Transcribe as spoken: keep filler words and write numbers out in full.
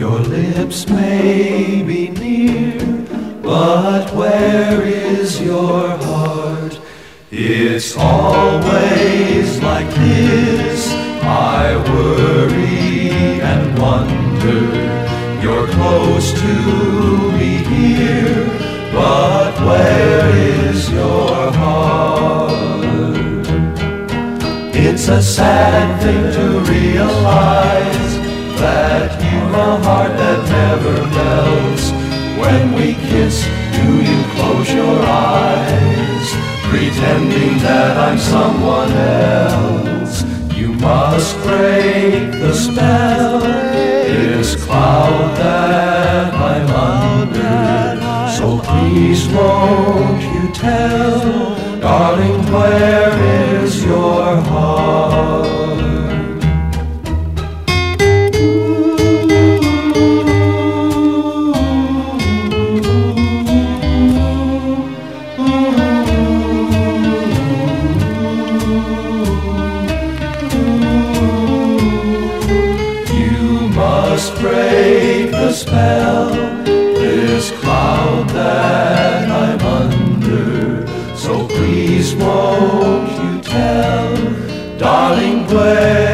Your lips may be near, but where is your heart? It's always like this. I worry and wonder. You're close to me here, but where is your heart? It's a sad thing to realize that you've a heart that never melts. When we kiss, do you close your eyes, pretending that I'm someone else? You must break the spell, this cloud that I'm under. So please won't you tell, darling, where is your heart? Break the spell, this cloud that I'm under. So please won't you tell, darling, where